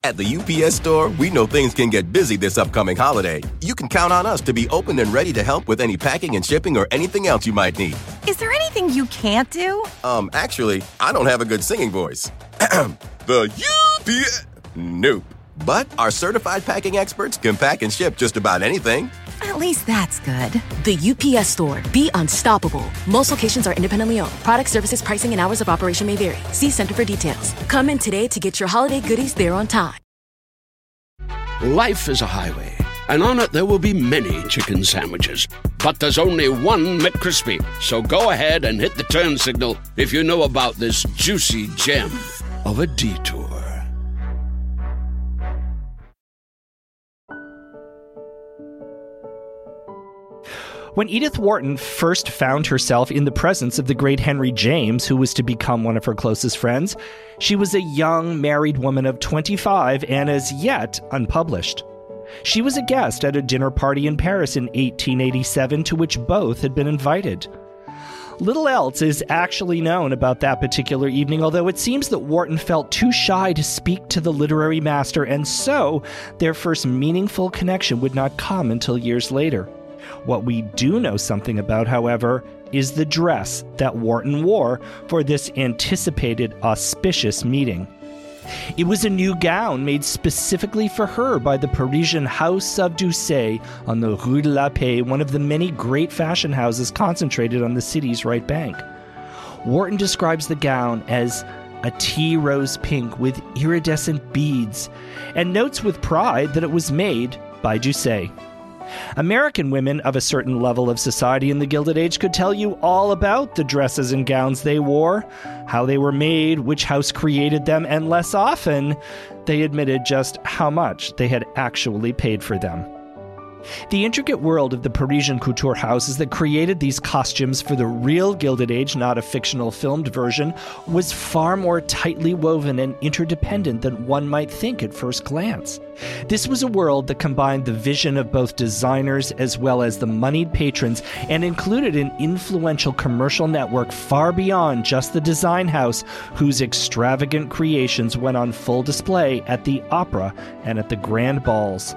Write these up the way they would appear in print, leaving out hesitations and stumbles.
At the UPS Store, we know things can get busy this upcoming holiday. You can count on us to be open and ready to help with any packing and shipping or anything else you might need. Is there anything you can't do? Actually, I don't have a good singing voice. The UPS... Nope. But our certified packing experts can pack and ship just about anything. At least that's good. The UPS Store. Be unstoppable. Most locations are independently owned. Product, services, pricing, and hours of operation may vary. See Center for details. Come in today to get your holiday goodies there on time. Life is a highway, and on it there will be many chicken sandwiches. But there's only one McCrispy. So go ahead and hit the turn signal if you know about this juicy gem of a detour. When Edith Wharton first found herself in the presence of the great Henry James, who was to become one of her closest friends, she was a young married woman of 25 and as yet unpublished. She was a guest at a dinner party in Paris in 1887 to which both had been invited. Little else is actually known about that particular evening, although it seems that Wharton felt too shy to speak to the literary master, and so their first meaningful connection would not come until years later. What we do know something about, however, is the dress that Wharton wore for this anticipated auspicious meeting. It was a new gown made specifically for her by the Parisian House of Doucet on the Rue de la Paix, one of the many great fashion houses concentrated on the city's right bank. Wharton describes the gown as a tea rose pink with iridescent beads, and notes with pride that it was made by Doucet. American women of a certain level of society in the Gilded Age could tell you all about the dresses and gowns they wore, how they were made, which house created them, and less often, they admitted just how much they had actually paid for them. The intricate world of the Parisian couture houses that created these costumes for the real Gilded Age, not a fictional filmed version, was far more tightly woven and interdependent than one might think at first glance. This was a world that combined the vision of both designers as well as the moneyed patrons and included an influential commercial network far beyond just the design house, whose extravagant creations went on full display at the opera and at the grand balls.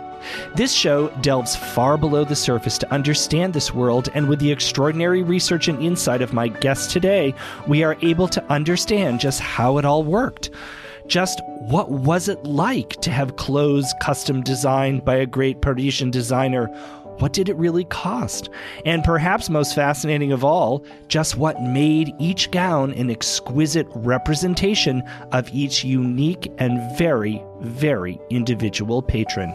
This show delves far below the surface to understand this world, and with the extraordinary research and insight of my guests today, we are able to understand just how it all worked. Just what was it like to have clothes custom designed by a great Parisian designer? What did it really cost? And perhaps most fascinating of all, just what made each gown an exquisite representation of each unique and very, very individual patron.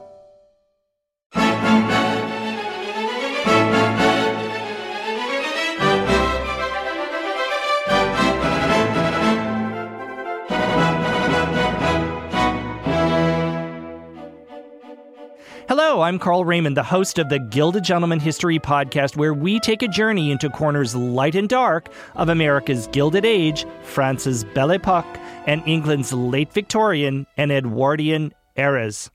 Hello, I'm Carl Raymond, the host of the Gilded Gentleman History Podcast, where we take a journey into corners light and dark of America's Gilded Age, France's Belle Epoque, and England's late Victorian and Edwardian eras.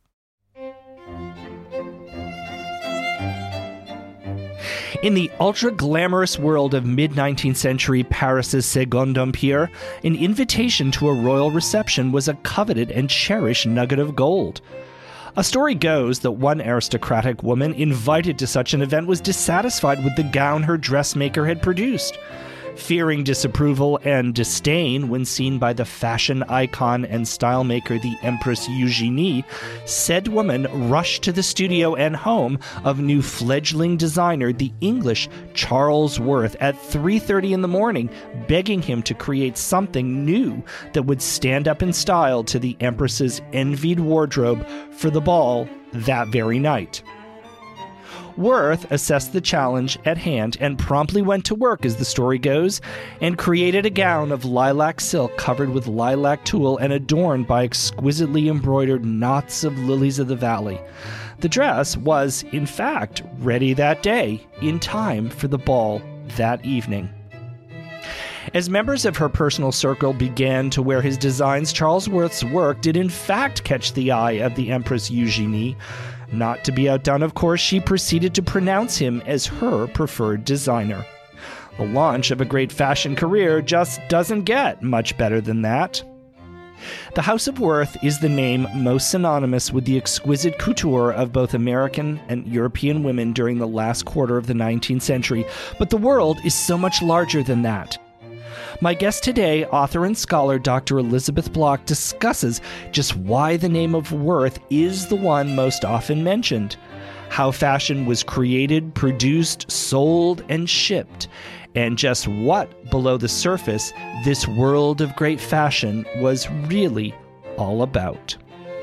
In the ultra-glamorous world of mid-19th century Paris's Second Empire, an invitation to a royal reception was a coveted and cherished nugget of gold. A story goes that one aristocratic woman invited to such an event was dissatisfied with the gown her dressmaker had produced. Fearing disapproval and disdain when seen by the fashion icon and style maker, the Empress Eugenie, said woman rushed to the studio and home of new fledgling designer, the English Charles Worth, at 3:30 in the morning, begging him to create something new that would stand up in style to the Empress's envied wardrobe for the ball that very night. Worth assessed the challenge at hand and promptly went to work, as the story goes, and created a gown of lilac silk covered with lilac tulle and adorned by exquisitely embroidered knots of lilies of the valley. The dress was, in fact, ready that day, in time for the ball that evening. As members of her personal circle began to wear his designs, Charles Worth's work did in fact catch the eye of the Empress Eugenie. Not to be outdone, of course, she proceeded to pronounce him as her preferred designer. The launch of a great fashion career just doesn't get much better than that. The House of Worth is the name most synonymous with the exquisite couture of both American and European women during the last quarter of the 19th century, but the world is so much larger than that. My guest today, author and scholar Dr. Elizabeth Block, discusses just why the name of Worth is the one most often mentioned, how fashion was created, produced, sold, and shipped, and just what, below the surface, this world of great fashion was really all about.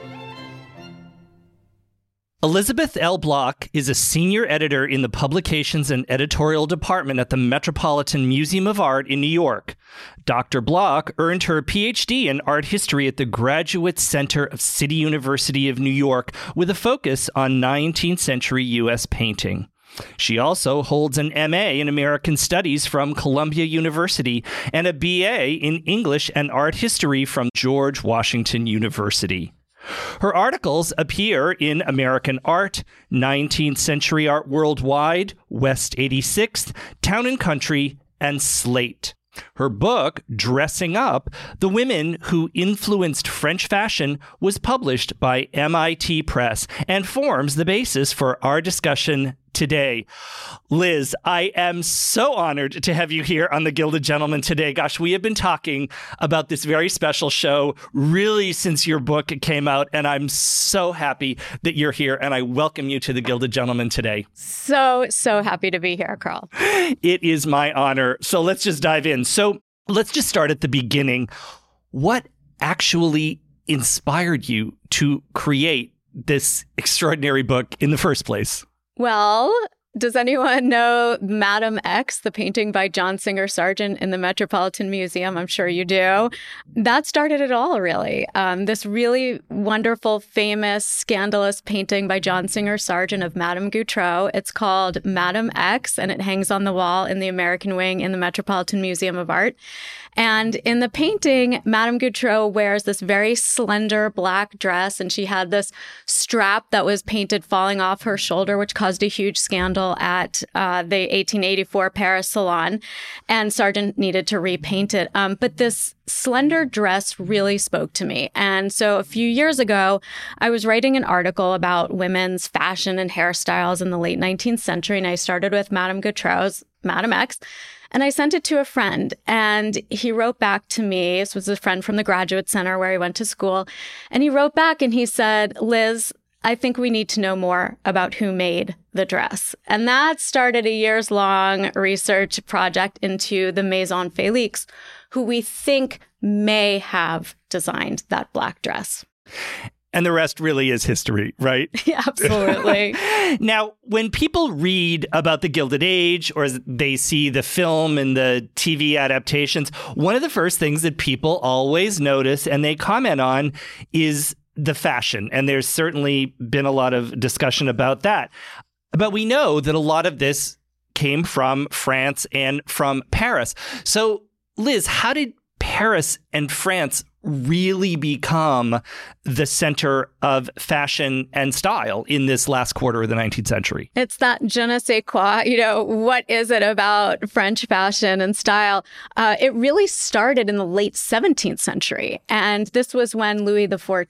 Elizabeth L. Block is a senior editor in the Publications and Editorial Department at the Metropolitan Museum of Art in New York. Dr. Block earned her PhD in art history at the Graduate Center of City University of New York with a focus on 19th century U.S. painting. She also holds an MA in American Studies from Columbia University and a BA in English and Art History from George Washington University. Her articles appear in American Art, 19th Century Art Worldwide, West 86th, Town & Country, and Slate. Her book, Dressing Up, The Women Who Influenced French Fashion, was published by MIT Press and forms the basis for our discussion today. Liz, I am so honored to have you here on The Gilded Gentleman today. Gosh, we have been talking about this very special show really since your book came out, and I'm so happy that you're here, and I welcome you to The Gilded Gentleman today. So happy to be here, Carl. It is my honor. So let's just dive in. So let's just start at the beginning. What actually inspired you to create this extraordinary book in the first place? Well, does anyone know Madame X, the painting by John Singer Sargent in the Metropolitan Museum? I'm sure you do. That started it all, really. This really wonderful, famous, scandalous painting by John Singer Sargent of Madame Gautreau. It's called Madame X, and it hangs on the wall in the American Wing in the Metropolitan Museum of Art. And in the painting, Madame Gautreau wears this very slender black dress, and she had this strap that was painted falling off her shoulder, which caused a huge scandal at the 1884 Paris Salon, and Sargent needed to repaint it. But this slender dress really spoke to me. And so a few years ago, I was writing an article about women's fashion and hairstyles in the late 19th century, and I started with Madame Gautreau's Madame X. And I sent it to a friend, and he wrote back to me. This was a friend from the Graduate Center where he went to school. And he wrote back and he said, Liz, I think we need to know more about who made the dress. And that started a years-long research project into the Maison Felix, who we think may have designed that black dress. And the rest really is history, right? Yeah, absolutely. Now, when people read about the Gilded Age or they see the film and the TV adaptations, one of the first things that people always notice and they comment on is the fashion. And there's certainly been a lot of discussion about that. But we know that a lot of this came from France and from Paris. So, Liz, how did Paris and France really become the center of fashion and style in this last quarter of the 19th century? It's that je ne sais quoi. What is it about French fashion and style? It really started in the late 17th century. And this was when Louis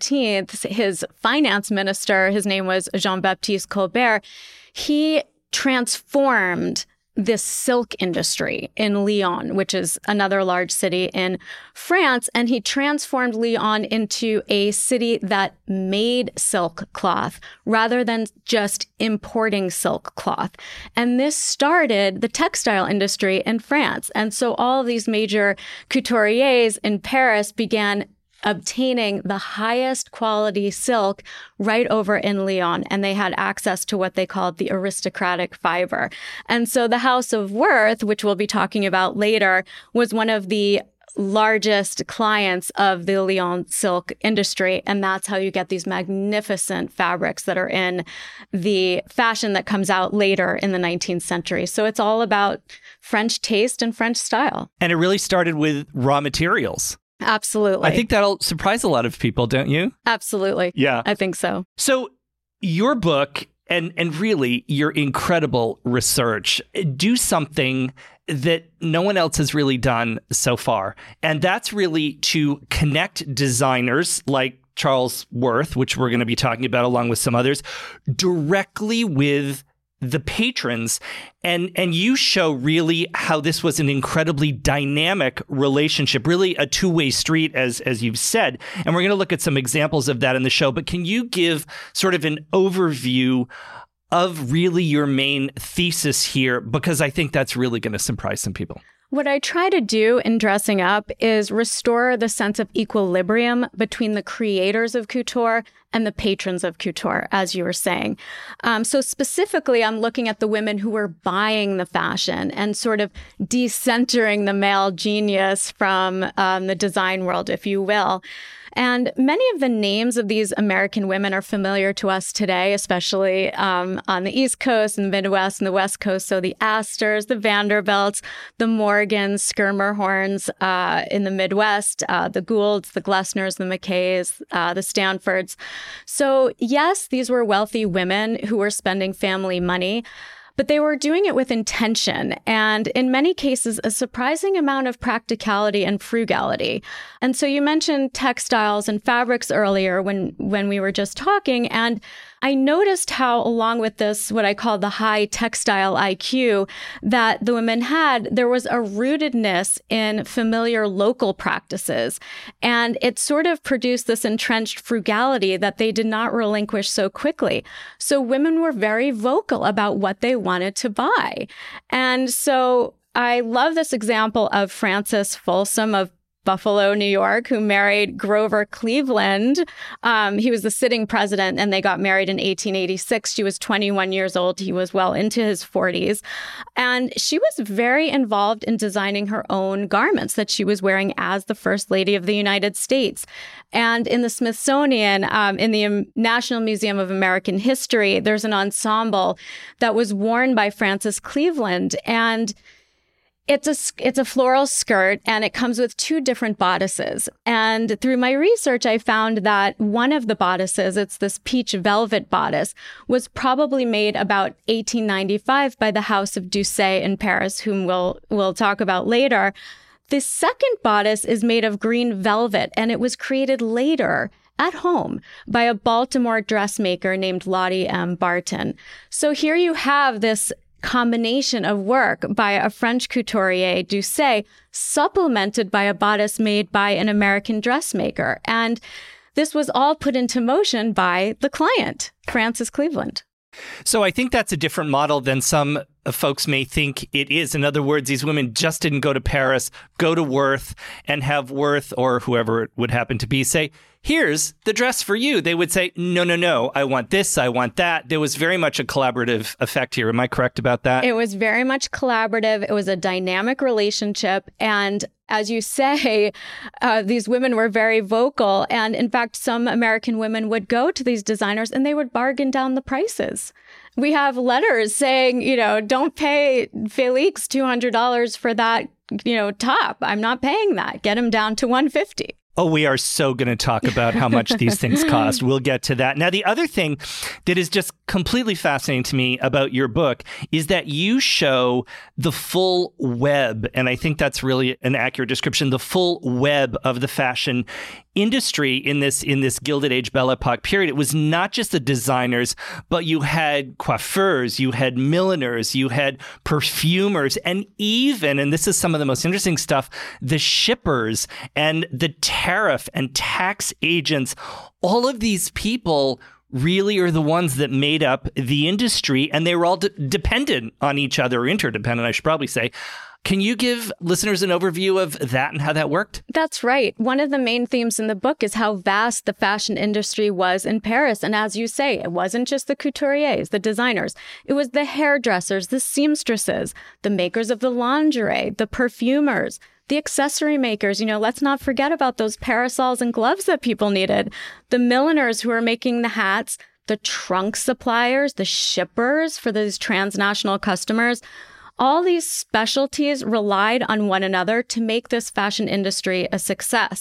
XIV, his finance minister, his name was Jean-Baptiste Colbert, he transformed this silk industry in Lyon, which is another large city in France. And he transformed Lyon into a city that made silk cloth rather than just importing silk cloth. And this started the textile industry in France. And so all of these major couturiers in Paris began obtaining the highest quality silk right over in Lyon, and they had access to what they called the aristocratic fiber. And so the House of Worth, which we'll be talking about later, was one of the largest clients of the Lyon silk industry. And that's how you get these magnificent fabrics that are in the fashion that comes out later in the 19th century. So it's all about French taste and French style. And it really started with raw materials. Absolutely. I think that'll surprise a lot of people, don't you? Absolutely. Yeah. I think so. So your book and really your incredible research. Do something that no one else has really done so far. And that's really to connect designers like Charles Worth, which we're going to be talking about along with some others, directly with the patrons. And you show really how this was an incredibly dynamic relationship, really a two-way street, as you've said. And we're going to look at some examples of that in the show. But can you give sort of an overview of really your main thesis here? Because I think that's really going to surprise some people. What I try to do in Dressing Up is restore the sense of equilibrium between the creators of couture and the patrons of couture, as you were saying. So specifically, I'm looking at the women who were buying the fashion and sort of decentering the male genius from the design world, if you will. And many of the names of these American women are familiar to us today, especially on the East Coast and the Midwest and the West Coast. So the Astors, the Vanderbilts, the Morgans, Schermerhorns in the Midwest, the Goulds, the Glessners, the McKays, the Stanfords. So yes, these were wealthy women who were spending family money, but they were doing it with intention and, in many cases, a surprising amount of practicality and frugality. And so you mentioned textiles and fabrics earlier when we were just talking, and I noticed how, along with this, what I call the high textile IQ that the women had, there was a rootedness in familiar local practices. And it sort of produced this entrenched frugality that they did not relinquish so quickly. So women were very vocal about what they wanted to buy. And so I love this example of Frances Folsom of Buffalo, New York, who married Grover Cleveland. He was the sitting president, and they got married in 1886. She was 21 years old. He was well into his 40s. And she was very involved in designing her own garments that she was wearing as the First Lady of the United States. And in the Smithsonian, in the National Museum of American History, there's an ensemble that was worn by Frances Cleveland. And it's a floral skirt, and it comes with two different bodices. And through my research, I found that one of the bodices, it's this peach velvet bodice, was probably made about 1895 by the House of Doucet in Paris, whom we'll talk about later. The second bodice is made of green velvet, and it was created later at home by a Baltimore dressmaker named Lottie M. Barton. So here you have this combination of work by a French couturier, Doucet, supplemented by a bodice made by an American dressmaker. And this was all put into motion by the client, Frances Cleveland. So I think that's a different model than some folks may think it is. In other words, these women just didn't go to Paris, go to Worth, and have Worth, or whoever it would happen to be, say, here's the dress for you. They would say, no, I want this, I want that. There was very much a collaborative effect here. Am I correct about that? It was very much collaborative. It was a dynamic relationship. And as you say, these women were very vocal. And in fact, some American women would go to these designers and they would bargain down the prices. We have letters saying, don't pay Felix $200 for that, top. I'm not paying that. Get him down to $150. Oh, we are so going to talk about how much these things cost. We'll get to that. Now, the other thing that is just completely fascinating to me about your book is that you show the full web, and I think that's really an accurate description, the full web of the fashion industry in this Gilded Age Belle Epoque period. It was not just the designers, but you had coiffeurs, you had milliners, you had perfumers, and even, and this is some of the most interesting stuff, the shippers and the tariff and tax agents. All of these people really are the ones that made up the industry, and they were all dependent on each other, or interdependent, I should probably say. Can you give listeners an overview of that and how that worked? That's right. One of the main themes in the book is how vast the fashion industry was in Paris. And as you say, it wasn't just the couturiers, the designers. It was the hairdressers, the seamstresses, the makers of the lingerie, the perfumers, the accessory makers. Let's not forget about those parasols and gloves that people needed. The milliners who were making the hats, the trunk suppliers, the shippers for these transnational customers. All these specialties relied on one another to make this fashion industry a success.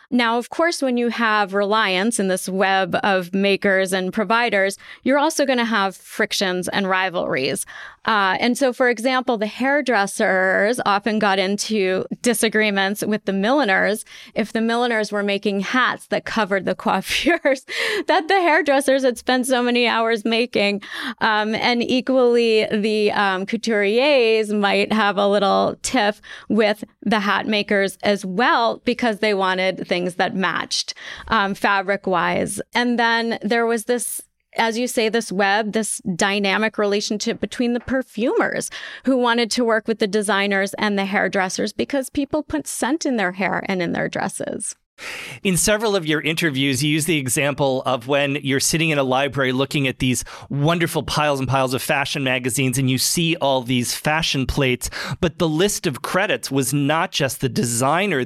Now, of course, when you have reliance in this web of makers and providers, you're also going to have frictions and rivalries. And so, for example, the hairdressers often got into disagreements with the milliners if the milliners were making hats that covered the coiffures that the hairdressers had spent so many hours making. And equally, the couturiers might have a little tiff with the hat makers as well because they wanted things that matched fabric-wise. And then there was this, as you say, this web, this dynamic relationship between the perfumers who wanted to work with the designers and the hairdressers because people put scent in their hair and in their dresses. In several of your interviews, you use the example of when you're sitting in a library looking at these wonderful piles and piles of fashion magazines and you see all these fashion plates, but the list of credits was not just the designer,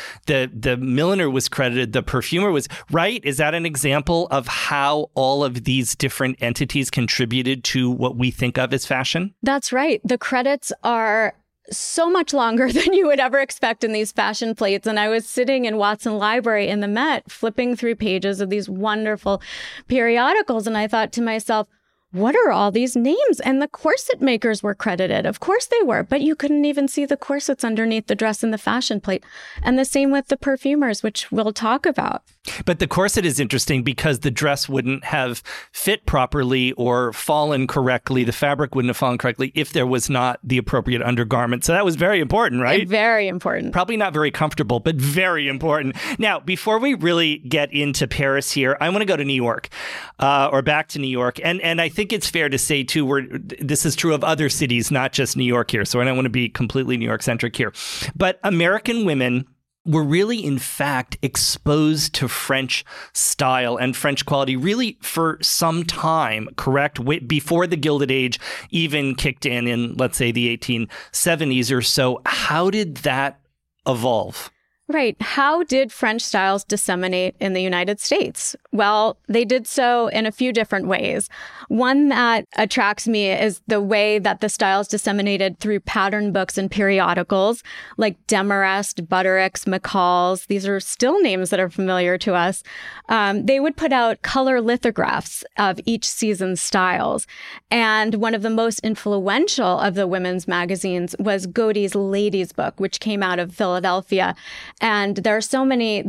the milliner was credited, the perfumer was, right? Is that an example of how all of these different entities contributed to what we think of as fashion? That's right. The credits are so much longer than you would ever expect in these fashion plates. And I was sitting in Watson Library in the Met, flipping through pages of these wonderful periodicals. And I thought to myself, what are all these names? And the corset makers were credited. Of course they were, but you couldn't even see the corsets underneath the dress in the fashion plate. And the same with the perfumers, which we'll talk about. But the corset is interesting because the dress wouldn't have fit properly or fallen correctly. The fabric wouldn't have fallen correctly if there was not the appropriate undergarment. So that was very important, right? Very important. Probably not very comfortable, but very important. Now, before we really get into Paris here, I want to go to New York or back to New York. And I think it's fair to say, too, this is true of other cities, not just New York here. So I don't want to be completely New York centric here. But American women were really, in fact, exposed to French style and French quality really for some time, correct? Before the Gilded Age even kicked in, let's say, the 1870s or so. How did that evolve? Right. How did French styles disseminate in the United States? Well, they did so in a few different ways. One that attracts me is the way that the styles disseminated through pattern books and periodicals like Demarest, Butterick's, McCall's. These are still names that are familiar to us. They would put out color lithographs of each season's styles. And one of the most influential of the women's magazines was Godey's Ladies Book, which came out of Philadelphia. And there are so many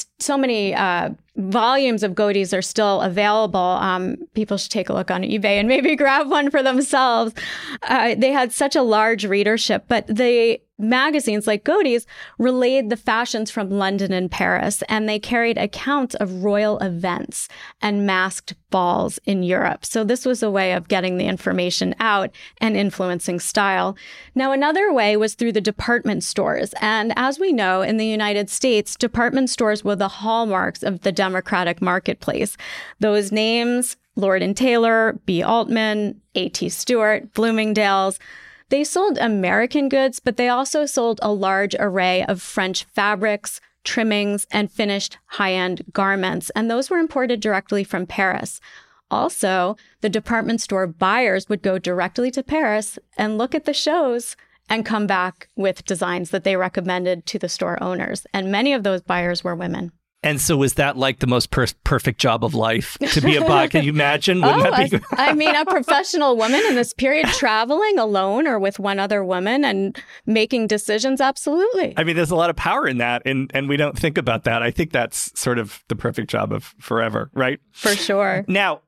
volumes of Godey's are still available. People should take a look on eBay and maybe grab one for themselves. They had such a large readership, but the magazines like Godey's relayed the fashions from London and Paris, and they carried accounts of royal events and masked balls in Europe. So this was a way of getting the information out and influencing style. Now, another way was through the department stores. And as we know, in the United States, department stores were the hallmarks of the democratic marketplace. Those names, Lord & Taylor, B. Altman, A.T. Stewart, Bloomingdale's, they sold American goods, but they also sold a large array of French fabrics, trimmings, and finished high-end garments. And those were imported directly from Paris. Also, the department store buyers would go directly to Paris and look at the shows and come back with designs that they recommended to the store owners. And many of those buyers were women. And so was that like the most perfect job of life to be a buyer? Can you imagine? That be? I mean, a professional woman in this period traveling alone or with one other woman and making decisions. Absolutely. I mean, there's a lot of power in that. And we don't think about that. I think that's sort of the perfect job of forever, right? For sure. Now,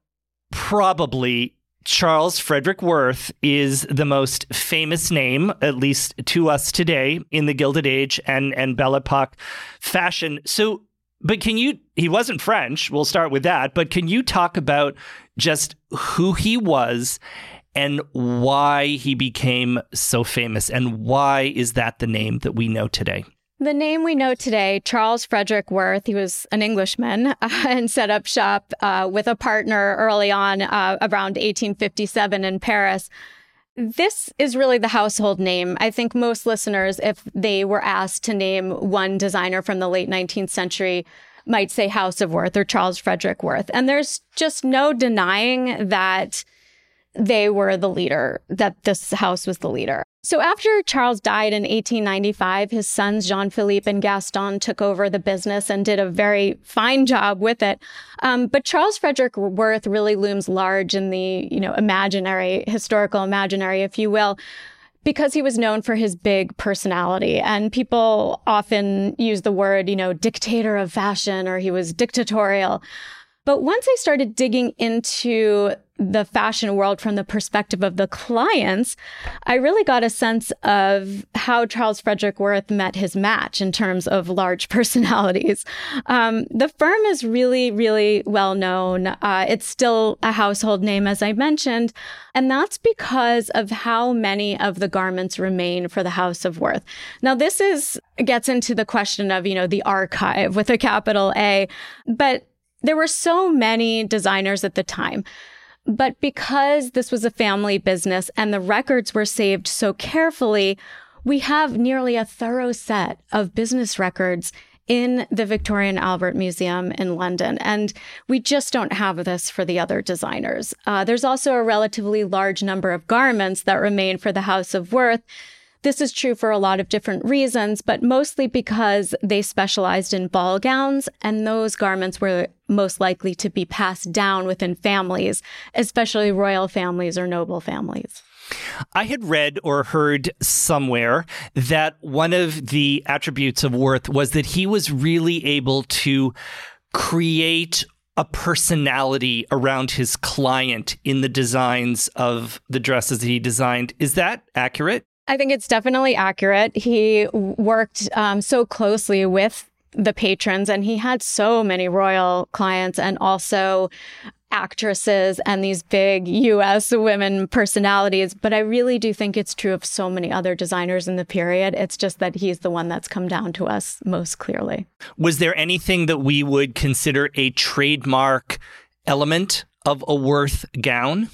probably Charles Frederick Worth is the most famous name, at least to us today, in the Gilded Age and Belle Epoque fashion. So, but he wasn't French, we'll start with that, but can you talk about just who he was and why he became so famous, and why is that the name that we know today? The name we know today, Charles Frederick Worth, he was an Englishman and set up shop with a partner early on around 1857 in Paris. This is really the household name. I think most listeners, if they were asked to name one designer from the late 19th century, might say House of Worth or Charles Frederick Worth. And there's just no denying that they were the leader, that this house was the leader. So after Charles died in 1895, his sons Jean-Philippe and Gaston took over the business and did a very fine job with it. But Charles Frederick Worth really looms large in the, historical imaginary, if you will, because he was known for his big personality. And people often use the word, dictator of fashion, or he was dictatorial. But once I started digging into the fashion world from the perspective of the clients, I really got a sense of how Charles Frederick Worth met his match in terms of large personalities. The firm is really, really well known. It's still a household name, as I mentioned, and that's because of how many of the garments remain for the House of Worth. Now, this gets into the question of, the archive with a capital A, but there were so many designers at the time. But because this was a family business and the records were saved so carefully, we have nearly a thorough set of business records in the Victoria and Albert Museum in London. And we just don't have this for the other designers. There's also a relatively large number of garments that remain for the House of Worth. This is true for a lot of different reasons, but mostly because they specialized in ball gowns, and those garments were most likely to be passed down within families, especially royal families or noble families. I had read or heard somewhere that one of the attributes of Worth was that he was really able to create a personality around his client in the designs of the dresses that he designed. Is that accurate? I think it's definitely accurate. He worked so closely with the patrons, and he had so many royal clients and also actresses and these big U.S. women personalities. But I really do think it's true of so many other designers in the period. It's just that he's the one that's come down to us most clearly. Was there anything that we would consider a trademark element of a Worth gown?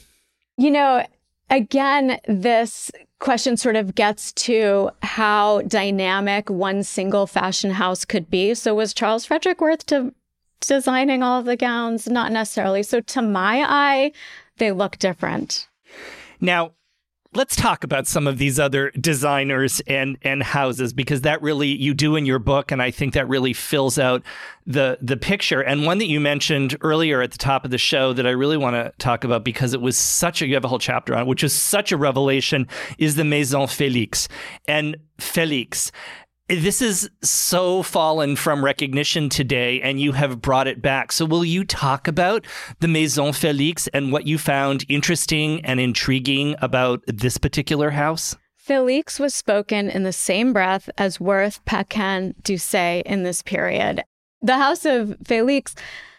Again, this question sort of gets to how dynamic one single fashion house could be. So was Charles Frederick Worth designing all of the gowns? Not necessarily. So to my eye, they look different. Now, let's talk about some of these other designers and houses, because that really, you do in your book, and I think that really fills out the picture. And one that you mentioned earlier at the top of the show that I really want to talk about, because it was you have a whole chapter on it, which is such a revelation, is the Maison Félix. And Félix, this is so fallen from recognition today, and you have brought it back. So will you talk about the Maison Félix and what you found interesting and intriguing about this particular house? Félix was spoken in the same breath as Worth, Paquin, Doucet in this period. The House of Félix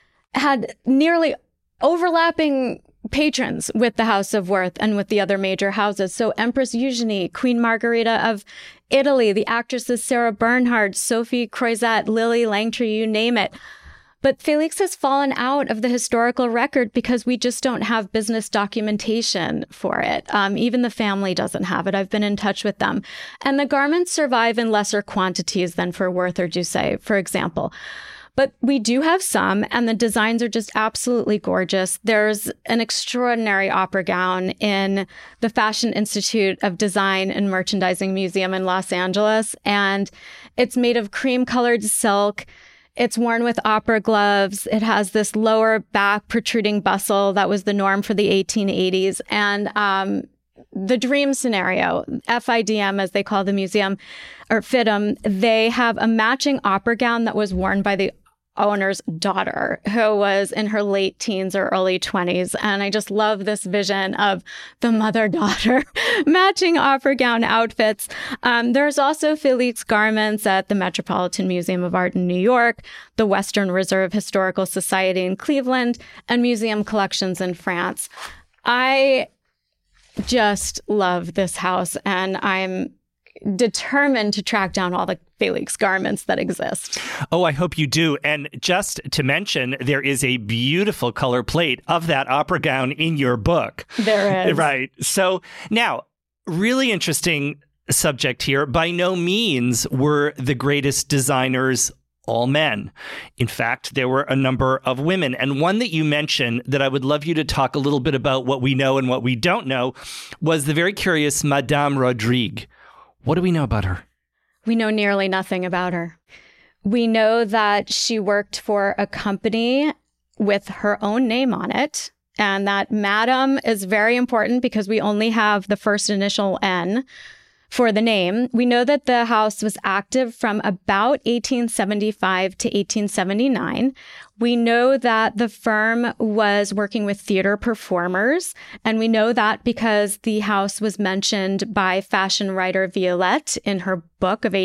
had nearly overlapping patrons with the House of Worth and with the other major houses. So Empress Eugenie, Queen Margherita of Italy, the actresses Sarah Bernhardt, Sophie Croizet, Lily Langtry, you name it. But Félix has fallen out of the historical record because we just don't have business documentation for it. Even the family doesn't have it. I've been in touch with them. And the garments survive in lesser quantities than for Worth or Doucet, for example. But we do have some, and the designs are just absolutely gorgeous. There's an extraordinary opera gown in the Fashion Institute of Design and Merchandising Museum in Los Angeles, and it's made of cream-colored silk. It's worn with opera gloves. It has this lower back protruding bustle that was the norm for the 1880s. And the dream scenario, FIDM, as they call the museum, or FIDM, they have a matching opera gown that was worn by the owner's daughter, who was in her late teens or early 20s. And I just love this vision of the mother-daughter matching opera gown outfits. There's also Félix garments at the Metropolitan Museum of Art in New York, the Western Reserve Historical Society in Cleveland, and museum collections in France. I just love this house, and I'm determined to track down all the Félix garments that exist. Oh, I hope you do. And just to mention, there is a beautiful color plate of that opera gown in your book. There is. Right. So now, really interesting subject here. By no means were the greatest designers all men. In fact, there were a number of women. And one that you mentioned that I would love you to talk a little bit about what we know and what we don't know was the very curious Madame Rodrigue. What do we know about her? We know nearly nothing about her. We know that she worked for a company with her own name on it, and that Madame is very important because we only have the first initial N for the name. We know that the house was active from about 1875 to 1879. We know that the firm was working with theater performers, and we know that because the house was mentioned by fashion writer Violette in her book of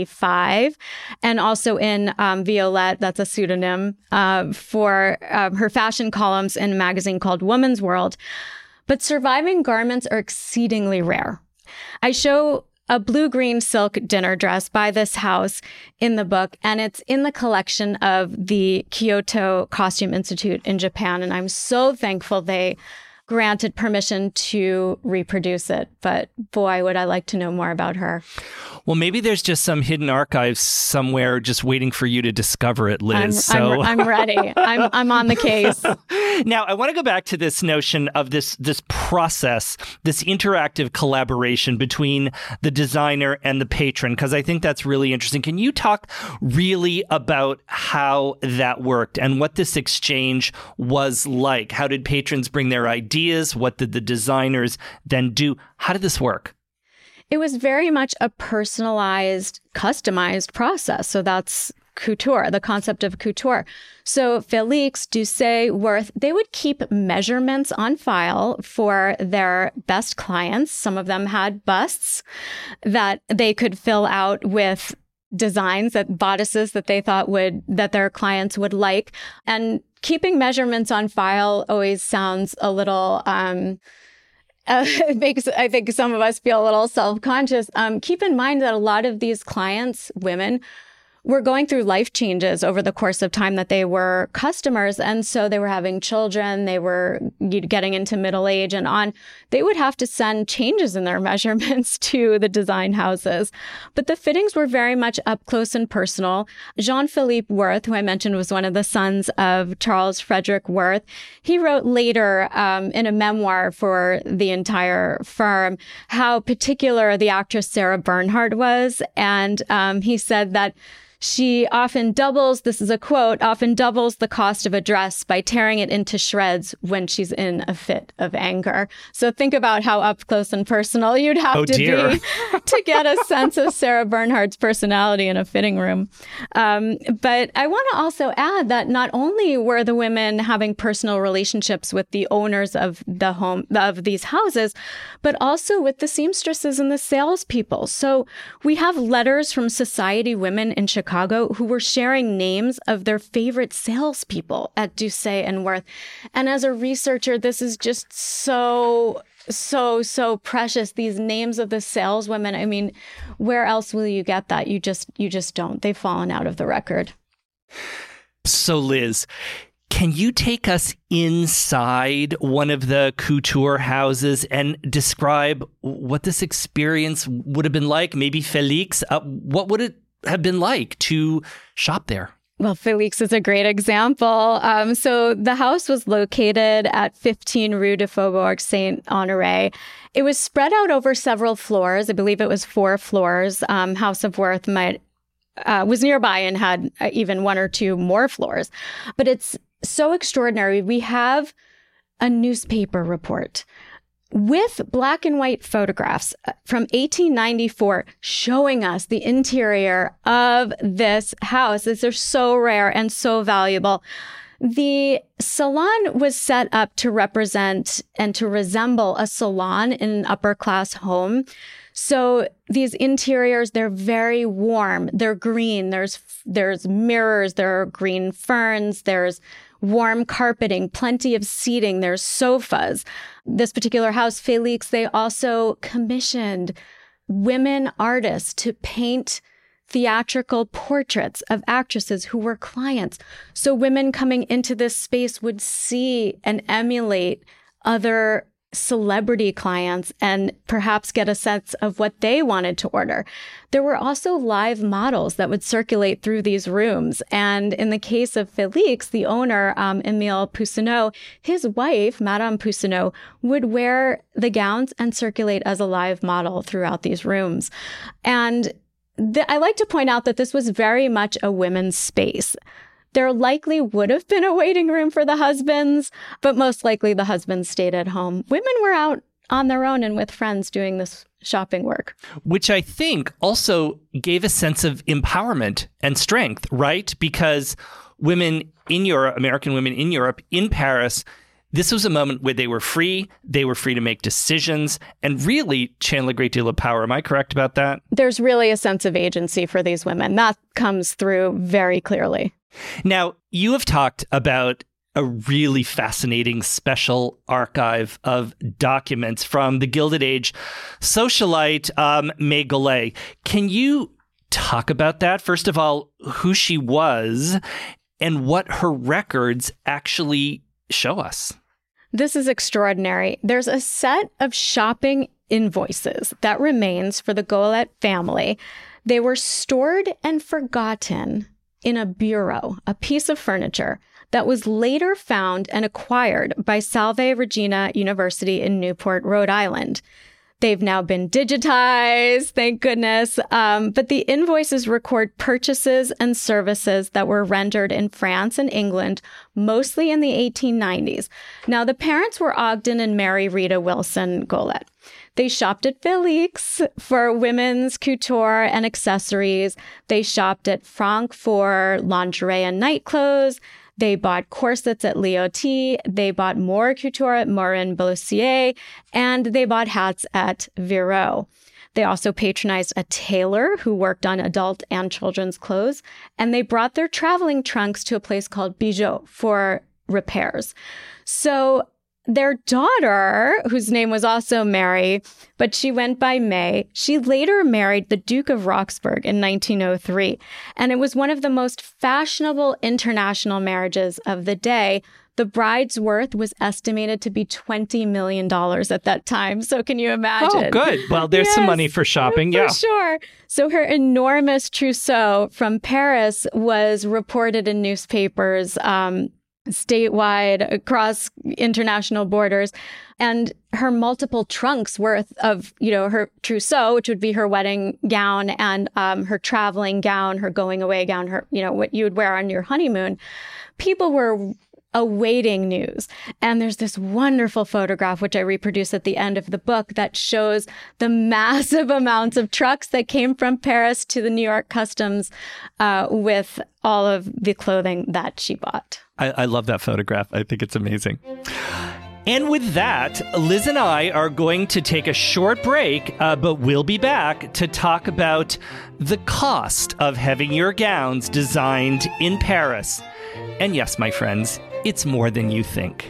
1885, and also in Violette, that's a pseudonym for her fashion columns in a magazine called Woman's World. But surviving garments are exceedingly rare. I show a blue-green silk dinner dress by this house in the book, and it's in the collection of the Kyoto Costume Institute in Japan, and I'm so thankful they granted permission to reproduce it. But boy, would I like to know more about her. Well, maybe there's just some hidden archives somewhere just waiting for you to discover it, Liz. I'm ready. I'm on the case. Now, I want to go back to this notion of this process, this interactive collaboration between the designer and the patron, because I think that's really interesting. Can you talk really about how that worked and what this exchange was like? How did patrons bring their ideas? What did the designers then do? How did this work? It was very much a personalized, customized process. So that's couture, the concept of couture. So Félix, Doucet, Worth, they would keep measurements on file for their best clients. Some of them had busts that they could fill out with designs, that bodices that they thought that their clients would like. And keeping measurements on file always sounds a little it makes, I think, some of us feel a little self-conscious. Keep in mind that a lot of these clients, women, were going through life changes over the course of time that they were customers. And so they were having children, they were getting into middle age and on. They would have to send changes in their measurements to the design houses. But the fittings were very much up close and personal. Jean-Philippe Worth, who I mentioned was one of the sons of Charles Frederick Worth, he wrote later in a memoir for the entire firm how particular the actress Sarah Bernhardt was. And he said that she often doubles, this is a quote, often doubles the cost of a dress by tearing it into shreds when she's in a fit of anger. So think about how up close and personal you'd have to be to get a sense of Sarah Bernhardt's personality in a fitting room. But I want to also add that not only were the women having personal relationships with the owners of the home, of these houses, but also with the seamstresses and the salespeople. So we have letters from society women in Chicago who were sharing names of their favorite salespeople at Doucet and Worth. And as a researcher, this is just so precious. These names of the saleswomen. I mean, where else will you get that? You just don't. They've fallen out of the record. So, Liz, can you take us inside one of the couture houses and describe what this experience would have been like? Maybe Félix, what would it have been like to shop there? Well, Félix is a great example. So the house was located at 15 Rue de Faubourg Saint-Honoré. It was spread out over several floors. I believe it was 4 floors. House of Worth was nearby and had even 1 or 2 more floors. But it's so extraordinary. We have a newspaper report with black and white photographs from 1894 showing us the interior of this house. These are so rare and so valuable. The salon was set up to represent and to resemble a salon in an upper-class home. So these interiors, they're very warm. They're green. There's mirrors. There are green ferns. There's warm carpeting, plenty of seating. There's sofas. This particular house, Félix, they also commissioned women artists to paint theatrical portraits of actresses who were clients. So women coming into this space would see and emulate other celebrity clients and perhaps get a sense of what they wanted to order. There were also live models that would circulate through these rooms. And in the case of Félix, the owner, Émile Poussineau, his wife, Madame Poussineau, would wear the gowns and circulate as a live model throughout these rooms. And I like to point out that this was very much a women's space. There likely would have been a waiting room for the husbands, but most likely the husbands stayed at home. Women were out on their own and with friends doing this shopping work. Which I think also gave a sense of empowerment and strength, right? Because women in Europe, American women in Europe, in Paris, this was a moment where they were free to make decisions and really channel a great deal of power. Am I correct about that? There's really a sense of agency for these women. That comes through very clearly. Now, you have talked about a really fascinating special archive of documents from the Gilded Age socialite May Golay. Can you talk about that? First of all, who she was and what her records actually show us. This is extraordinary. There's a set of shopping invoices that remains for the Goelet family. They were stored and forgotten in a bureau, a piece of furniture that was later found and acquired by Salve Regina University in Newport, Rhode Island. They've now been digitized, thank goodness. But the invoices record purchases and services that were rendered in France and England, mostly in the 1890s. Now, the parents were Ogden and Mary Rita Wilson Goelet. They shopped at Félix for women's couture and accessories. They shopped at Franck for lingerie and night clothes. They bought corsets at Liotti. They bought more couture at Morin Bellussier. And they bought hats at Virot. They also patronized a tailor who worked on adult and children's clothes. And they brought their traveling trunks to a place called Bijot for repairs. So their daughter, whose name was also Mary, but she went by May, she later married the Duke of Roxburgh in 1903. And it was one of the most fashionable international marriages of the day. The bride's worth was estimated to be $20 million at that time. So can you imagine? Oh, good. Well, there's some money for shopping. For sure. So her enormous trousseau from Paris was reported in newspapers, statewide, across international borders, and her multiple trunks worth of, her trousseau, which would be her wedding gown, and her traveling gown, her going away gown, her, what you would wear on your honeymoon. People were awaiting news. And there's this wonderful photograph, which I reproduce at the end of the book, that shows the massive amounts of trucks that came from Paris to the New York Customs with all of the clothing that she bought. I love that photograph. I think it's amazing. And with that, Liz and I are going to take a short break, but we'll be back to talk about the cost of having your gowns designed in Paris. And yes, my friends, it's more than you think.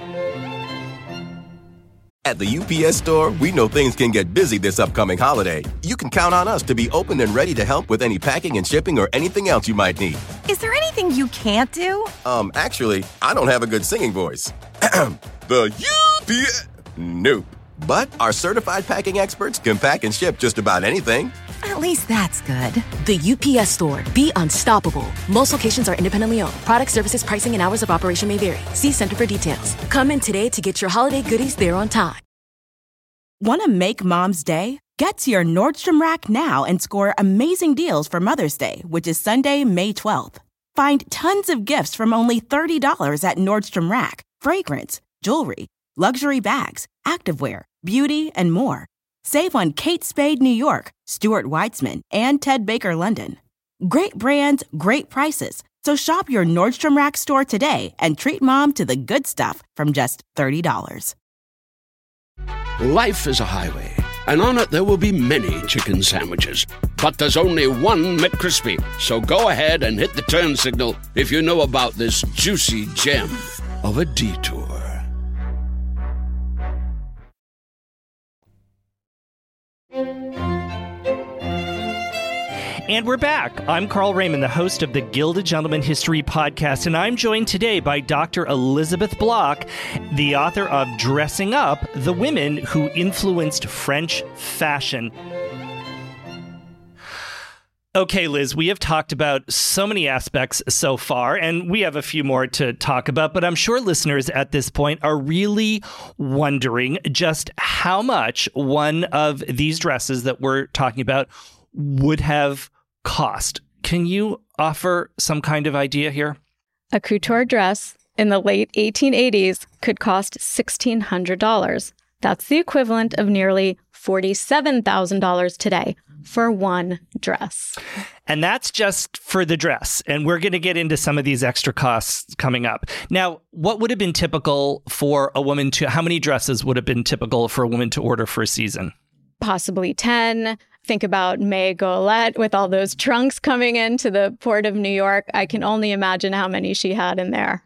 At the UPS Store, we know things can get busy this upcoming holiday. You can count on us to be open and ready to help with any packing and shipping or anything else you might need. Is there anything you can't do? Actually, I don't have a good singing voice. The UPS... Nope. But our certified packing experts can pack and ship just about anything. At least that's good. The UPS Store. Be unstoppable. Most locations are independently owned. Product, services, pricing, and hours of operation may vary. See Center for details. Come in today to get your holiday goodies there on time. Want to make Mom's Day? Get to your Nordstrom Rack now and score amazing deals for Mother's Day, which is Sunday, May 12th. Find tons of gifts from only $30 at Nordstrom Rack. Fragrance, jewelry, luxury bags, activewear, beauty, and more. Save on Kate Spade New York, Stuart Weitzman, and Ted Baker London. Great brands, great prices. So shop your Nordstrom Rack store today and treat Mom to the good stuff from just $30. Life is a highway, and on it there will be many chicken sandwiches. But there's only one McCrispy. So go ahead and hit the turn signal if you know about this juicy gem of a detour. And we're back. I'm Carl Raymond, the host of the Gilded Gentleman History Podcast, and I'm joined today by Dr. Elizabeth Block, the author of Dressing Up, The Women Who Influenced French Fashion. Okay, Liz, we have talked about so many aspects so far, and we have a few more to talk about, but I'm sure listeners at this point are really wondering just how much one of these dresses that we're talking about would have cost. Can you offer some kind of idea here? A couture dress in the late 1880s could cost $1,600. That's the equivalent of nearly $47,000 today for one dress. And that's just for the dress. And we're going to get into some of these extra costs coming up. Now, what would have been typical for a woman to, how many dresses would have been typical for a woman to order for a season? Possibly 10. Think about May Golette with all those trunks coming into the port of New York. I can only imagine how many she had in there.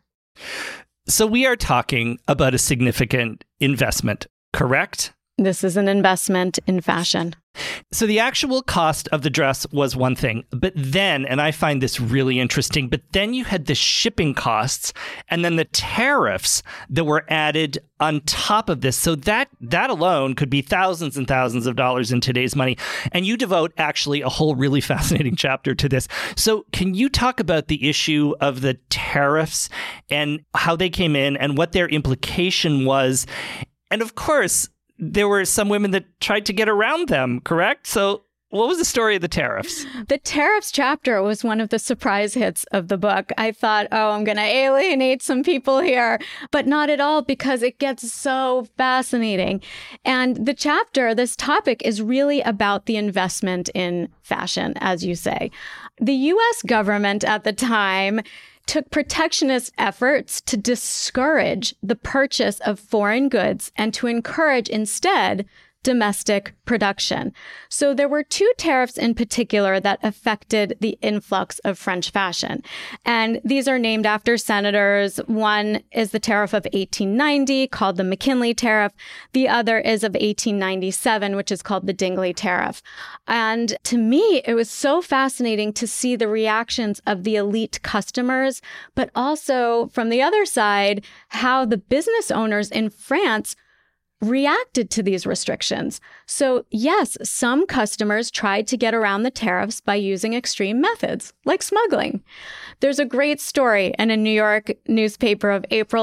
So we are talking about a significant investment, correct? This is an investment in fashion. So the actual cost of the dress was one thing, but then, and I find this really interesting, but then you had the shipping costs and then the tariffs that were added on top of this. So that alone could be thousands and thousands of dollars in today's money. And you devote actually a whole really fascinating chapter to this. So can you talk about the issue of the tariffs and how they came in and what their implication was? And of course, there were some women that tried to get around them, correct? So what was the story of the tariffs? The tariffs chapter was one of the surprise hits of the book. I thought, oh, I'm going to alienate some people here, but not at all, because it gets so fascinating. And the chapter, this topic is really about the investment in fashion, as you say. The U.S. government at the time took protectionist efforts to discourage the purchase of foreign goods and to encourage instead domestic production. So there were two tariffs in particular that affected the influx of French fashion. And these are named after senators. One is the tariff of 1890, called the McKinley tariff. The other is of 1897, which is called the Dingley tariff. And to me, it was so fascinating to see the reactions of the elite customers, but also from the other side, how the business owners in France reacted to these restrictions. So yes, some customers tried to get around the tariffs by using extreme methods, like smuggling. There's a great story in a New York newspaper of April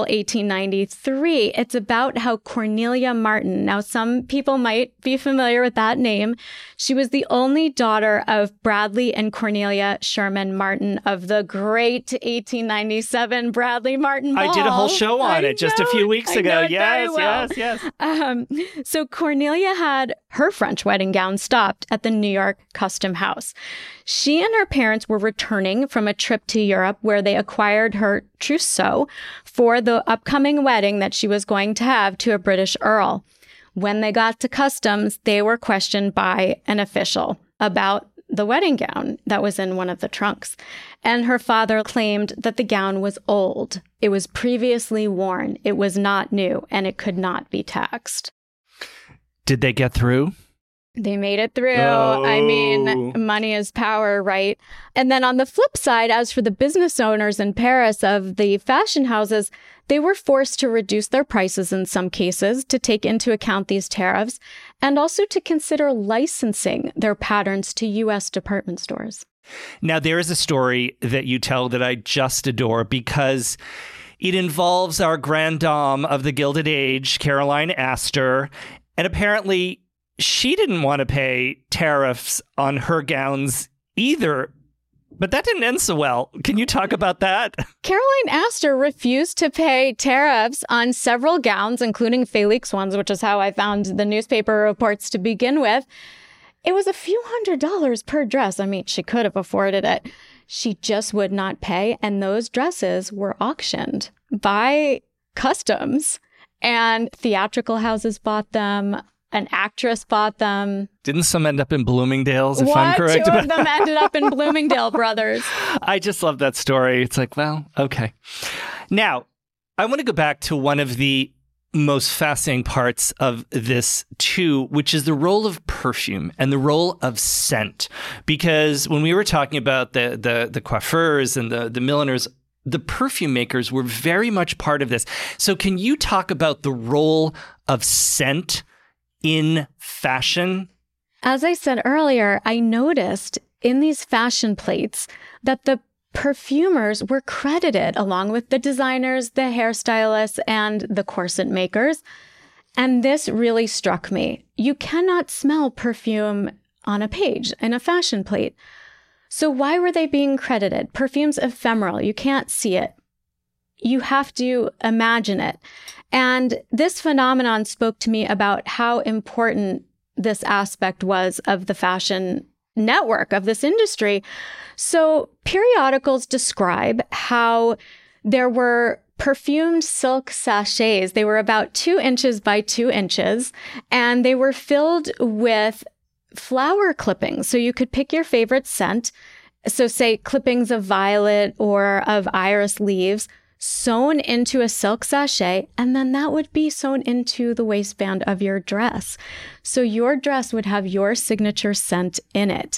1893. It's about how Cornelia Martin, now some people might be familiar with that name, she was the only daughter of Bradley and Cornelia Sherman Martin of the great 1897 Bradley Martin Ball. I did a whole show on it just a few weeks ago. Yes. So Cornelia had her French wedding gown stopped at the New York Custom House. She and her parents were returning from a trip to Europe where they acquired her trousseau for the upcoming wedding that she was going to have to a British earl. When they got to customs, they were questioned by an official about the wedding gown that was in one of the trunks. And her father claimed that the gown was old. It was previously worn. It was not new, and it could not be taxed. Did they get through? They made it through. Oh. I mean, money is power, right? And then on the flip side, as for the business owners in Paris of the fashion houses, they were forced to reduce their prices in some cases to take into account these tariffs and also to consider licensing their patterns to U.S. department stores. Now, there is a story that you tell that I just adore because it involves our grande dame of the Gilded Age, Caroline Astor, and apparently she didn't want to pay tariffs on her gowns either. But that didn't end so well. Can you talk about that? Caroline Astor refused to pay tariffs on several gowns, including Felix ones, which is how I found the newspaper reports to begin with. It was a few $100s per dress. I mean, she could have afforded it. She just would not pay. And those dresses were auctioned by customs, and theatrical houses bought them. An actress bought them. Didn't some end up in Bloomingdale's, if I'm correct? Two of them ended up in Bloomingdale Brothers. I just love that story. It's like, well, okay. Now, I want to go back to one of the most fascinating parts of this too, which is the role of perfume and the role of scent. Because when we were talking about the coiffeurs and the milliners, the perfume makers were very much part of this. So can you talk about the role of scent in fashion? As I said earlier, I noticed in these fashion plates that the perfumers were credited along with the designers, the hairstylists, and the corset makers. And this really struck me. You cannot smell perfume on a page in a fashion plate. So why were they being credited? Perfume's ephemeral. You can't see it. You have to imagine it. And this phenomenon spoke to me about how important this aspect was of the fashion network of this industry. So periodicals describe how there were perfumed silk sachets. They were about 2 inches by 2 inches, and they were filled with flower clippings. So you could pick your favorite scent. So say clippings of violet or of iris leaves sewn into a silk sachet, and then that would be sewn into the waistband of your dress. So your dress would have your signature scent in it.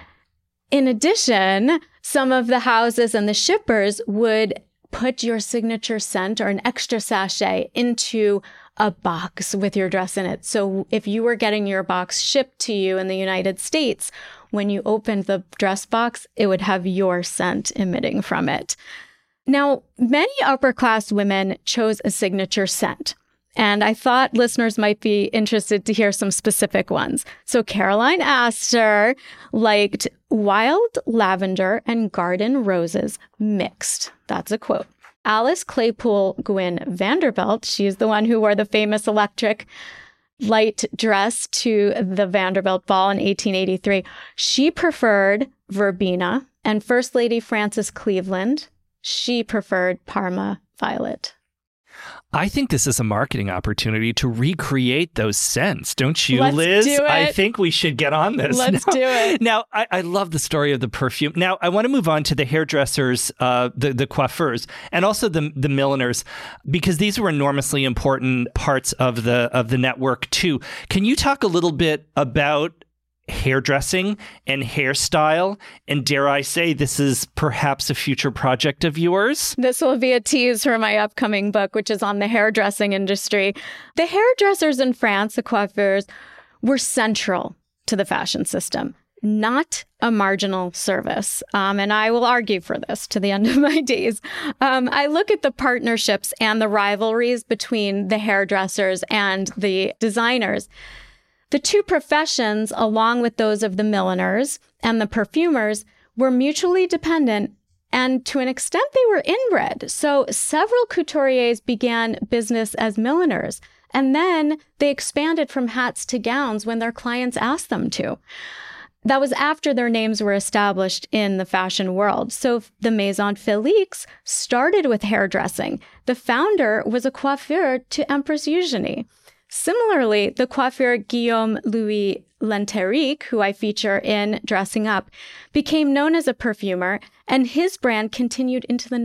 In addition, some of the houses and the shippers would put your signature scent or an extra sachet into a box with your dress in it. So if you were getting your box shipped to you in the United States, when you opened the dress box, it would have your scent emitting from it. Now, many upper-class women chose a signature scent, and I thought listeners might be interested to hear some specific ones. So Caroline Astor liked wild lavender and garden roses mixed. That's a quote. Alice Claypool Gwynn Vanderbilt, she's the one who wore the famous electric light dress to the Vanderbilt Ball in 1883. She preferred verbena, and First Lady Frances Cleveland, she preferred Parma violet. I think this is a marketing opportunity to recreate those scents, don't you, Let's Liz? do it. I think we should get on this. Let's do it. Now, I love the story of the perfume. Now, I want to move on to the hairdressers, the coiffeurs, and also the milliners, because these were enormously important parts of the network too. Can you talk a little bit about hairdressing and hairstyle? And dare I say, this is perhaps a future project of yours? This will be a tease for my upcoming book, which is on the hairdressing industry. The hairdressers in France, the coiffeurs, were central to the fashion system, not a marginal service. And I will argue for this to the end of my days. I look at the partnerships and the rivalries between the hairdressers and the designers. The two professions, along with those of the milliners and the perfumers, were mutually dependent, and to an extent they were inbred. So several couturiers began business as milliners, and then they expanded from hats to gowns when their clients asked them to. That was after their names were established in the fashion world. So the Maison Felix started with hairdressing. The founder was a coiffeur to Empress Eugenie. Similarly, the coiffeur Guillaume Louis Lenterique, who I feature in Dressing Up, became known as a perfumer, and his brand continued into the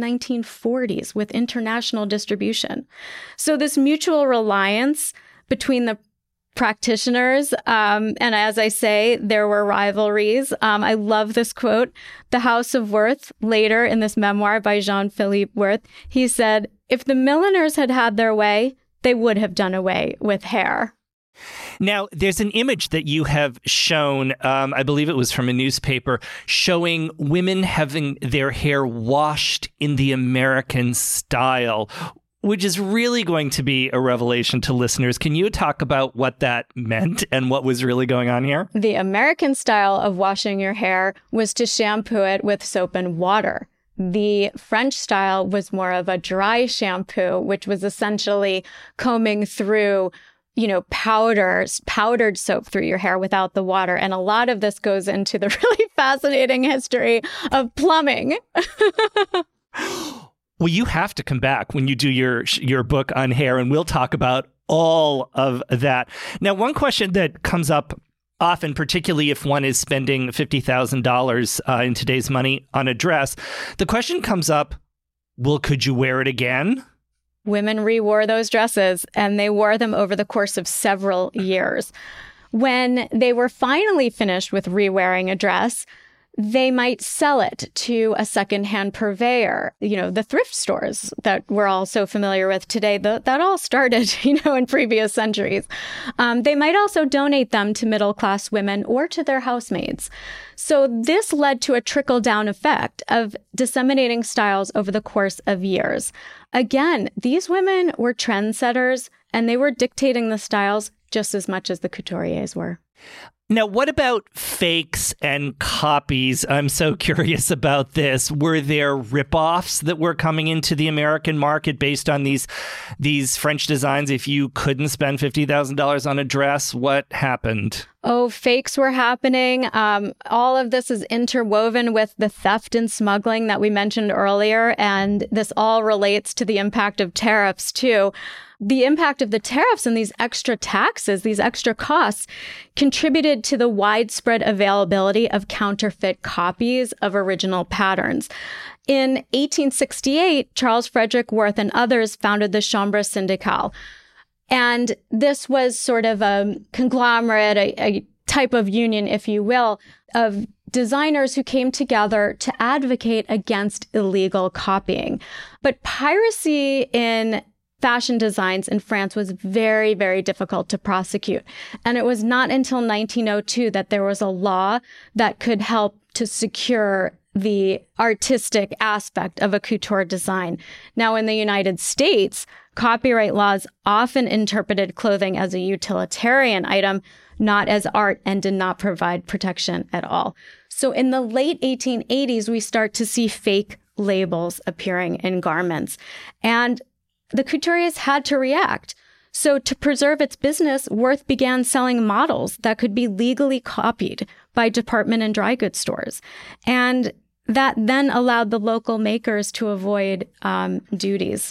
1940s with international distribution. So this mutual reliance between the practitioners, and as I say, there were rivalries. I love this quote. The House of Worth, later in this memoir by Jean-Philippe Worth, he said, "If the milliners had had their way, they would have done away with hair." Now, there's an image that you have shown, I believe it was from a newspaper, showing women having their hair washed in the American style, which is really going to be a revelation to listeners. Can you talk about what that meant and what was really going on here? The American style of washing your hair was to shampoo it with soap and water. The French style was more of a dry shampoo, which was essentially combing through, powdered soap through your hair without the water. And a lot of this goes into the really fascinating history of plumbing. Well, you have to come back when you do your book on hair, and we'll talk about all of that. Now, one question that comes up often, particularly if one is spending $50,000 in today's money on a dress, the question comes up, well, could you wear it again? women re-wore those dresses, and they wore them over the course of several years. When they were finally finished with re-wearing a dress, they might sell it to a secondhand purveyor, the thrift stores that we're all so familiar with today. That all started, in previous centuries. They might also donate them to middle-class women or to their housemaids. So this led to a trickle-down effect of disseminating styles over the course of years. Again, these women were trendsetters, and they were dictating the styles just as much as the couturiers were. Now, what about fakes and copies? I'm so curious about this. Were there ripoffs that were coming into the American market based on these French designs? If you couldn't spend $50,000 on a dress, what happened? Oh, fakes were happening. All of this is interwoven with the theft and smuggling that we mentioned earlier, and this all relates to the impact of tariffs, too. The impact of the tariffs and these extra taxes, these extra costs, contributed to the widespread availability of counterfeit copies of original patterns. In 1868, Charles Frederick Worth and others founded the Chambre Syndicale. And this was sort of a conglomerate, a type of union, if you will, of designers who came together to advocate against illegal copying. But piracy in fashion designs in France was very, very difficult to prosecute. And it was not until 1902 that there was a law that could help to secure the artistic aspect of a couture design. Now, in the United States, copyright laws often interpreted clothing as a utilitarian item, not as art, and did not provide protection at all. So in the late 1880s, we start to see fake labels appearing in garments. And the couturiers had to react. So to preserve its business, Worth began selling models that could be legally copied by department and dry goods stores. And that then allowed the local makers to avoid duties.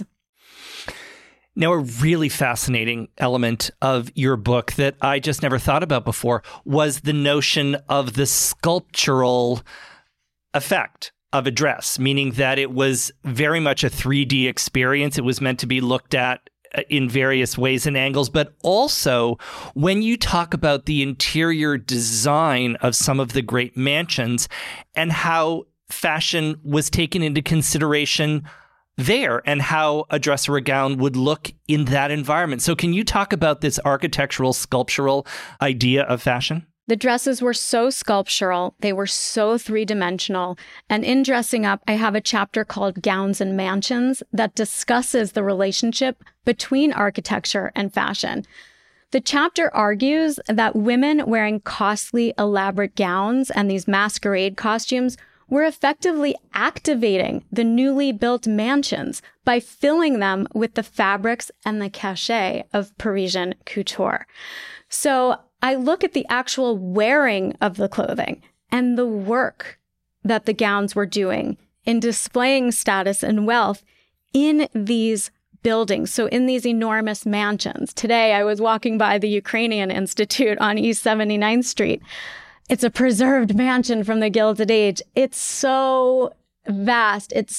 Now, a really fascinating element of your book that I just never thought about before was the notion of the sculptural effect of a dress, meaning that it was very much a 3D experience. It was meant to be looked at in various ways and angles, but also when you talk about the interior design of some of the great mansions and how fashion was taken into consideration there and how a dress or a gown would look in that environment. So can you talk about this architectural, sculptural idea of fashion? The dresses were so sculptural, they were so three-dimensional, and in Dressing Up, I have a chapter called Gowns and Mansions that discusses the relationship between architecture and fashion. The chapter argues that women wearing costly, elaborate gowns and these masquerade costumes were effectively activating the newly built mansions by filling them with the fabrics and the cachet of Parisian couture. So I look at the actual wearing of the clothing and the work that the gowns were doing in displaying status and wealth in these buildings, so in these enormous mansions. Today, I was walking by the Ukrainian Institute on East 79th Street. It's a preserved mansion from the Gilded Age. It's so vast. It's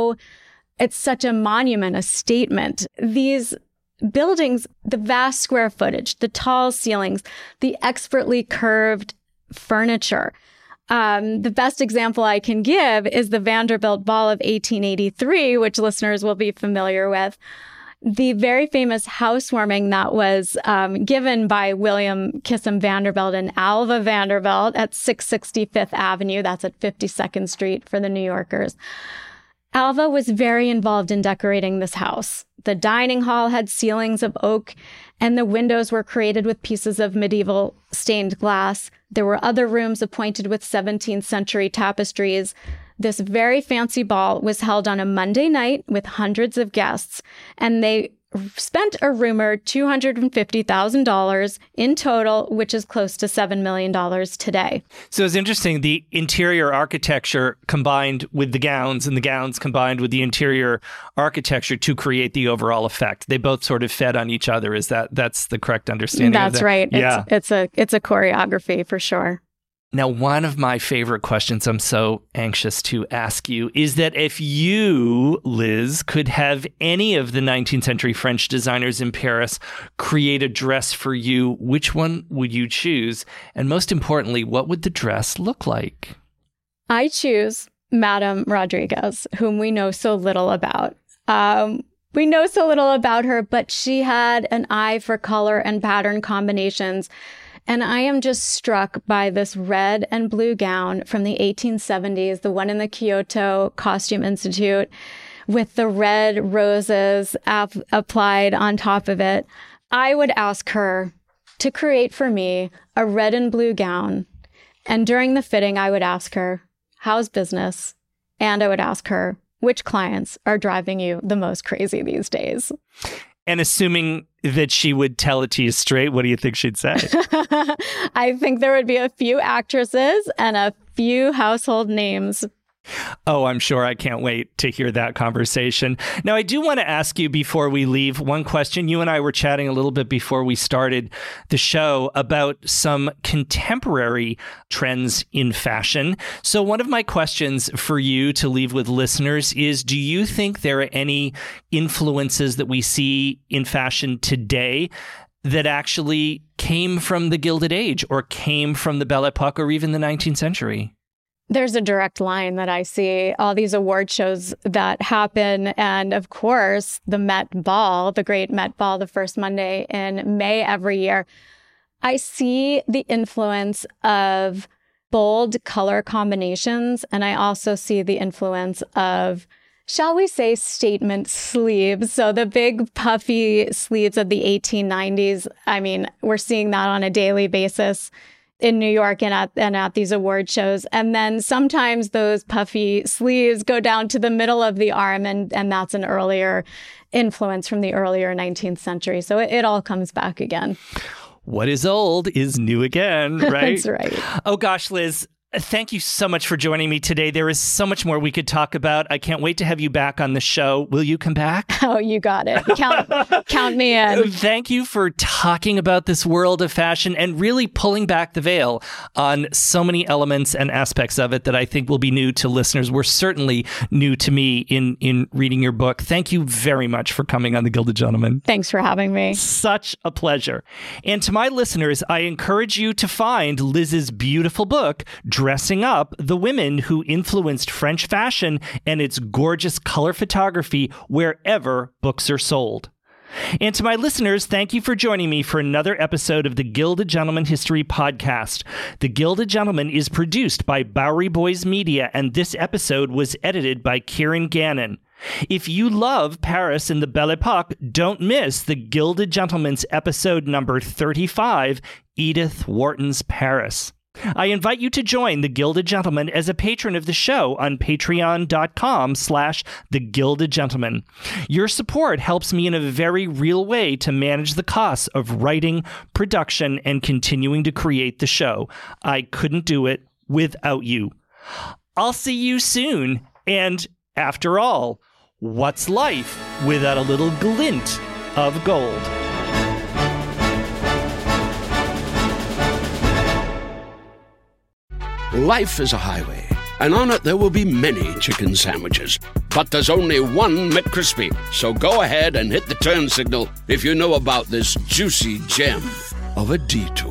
such a monument, a statement. These buildings, the vast square footage, the tall ceilings, the expertly curved furniture. The best example I can give is the Vanderbilt Ball of 1883, which listeners will be familiar with. The very famous housewarming that was given by William Kissam Vanderbilt and Alva Vanderbilt at 660 Fifth Avenue. That's at 52nd Street for the New Yorkers. Alva was very involved in decorating this house. The dining hall had ceilings of oak, and the windows were created with pieces of medieval stained glass. There were other rooms appointed with 17th century tapestries. This very fancy ball was held on a Monday night with hundreds of guests, and they spent a rumored $250,000 in total, which is close to $7 million today. So it's interesting, the interior architecture combined with the gowns and the gowns combined with the interior architecture to create the overall effect. They both sort of fed on each other. That's the correct understanding? That's right. Yeah. It's a choreography for sure. Now, one of my favorite questions I'm so anxious to ask you is that if you, Liz, could have any of the 19th century French designers in Paris create a dress for you, which one would you choose? And most importantly, what would the dress look like? I choose Madame Rodriguez, whom we know so little about. We know so little about her, but she had an eye for color and pattern combinations. And I am just struck by this red and blue gown from the 1870s, the one in the Kyoto Costume Institute, with the red roses applied on top of it. I would ask her to create for me a red and blue gown. And during the fitting, I would ask her, how's business? And I would ask her, which clients are driving you the most crazy these days? And assuming that she would tell it to you straight, what do you think she'd say? I think there would be a few actresses and a few household names. Oh, I'm sure. I can't wait to hear that conversation. Now, I do want to ask you before we leave one question. You and I were chatting a little bit before we started the show about some contemporary trends in fashion. So one of my questions for you to leave with listeners is, do you think there are any influences that we see in fashion today that actually came from the Gilded Age or came from the Belle Epoque or even the 19th century? There's a direct line that I see, all these award shows that happen. And of course, the Met Ball, the great Met Ball, the first Monday in May every year. I see the influence of bold color combinations. And I also see the influence of, shall we say, statement sleeves. So the big puffy sleeves of the 1890s. I mean, we're seeing that on a daily basis in New York and at these award shows. And then sometimes those puffy sleeves go down to the middle of the arm, and that's an earlier influence from the earlier 19th century. So it all comes back again. What is old is new again, right? That's right. Oh gosh, Liz, thank you so much for joining me today. There is so much more we could talk about. I can't wait to have you back on the show. Will you come back? Oh, you got it. Count me in. Thank you for talking about this world of fashion and really pulling back the veil on so many elements and aspects of it that I think will be new to listeners. Were certainly new to me in reading your book. Thank you very much for coming on The Gilded Gentleman. Thanks for having me. Such a pleasure. And to my listeners, I encourage you to find Liz's beautiful book, Dressing Up: The Women Who Influenced French Fashion, and its gorgeous color photography wherever books are sold. And to my listeners, thank you for joining me for another episode of the Gilded Gentleman History Podcast. The Gilded Gentleman is produced by Bowery Boys Media, and this episode was edited by Kieran Gannon. If you love Paris and the Belle Epoque, don't miss the Gilded Gentleman's episode number 35, Edith Wharton's Paris. I invite you to join The Gilded Gentleman as a patron of the show on patreon.com/The Gilded Gentleman. Your support helps me in a very real way to manage the costs of writing, production, and continuing to create the show. I couldn't do it without you. I'll see you soon. And after all, what's life without a little glint of gold? Life is a highway, and on it there will be many chicken sandwiches. But there's only one McCrispy. So go ahead and hit the turn signal if you know about this juicy gem of a detour.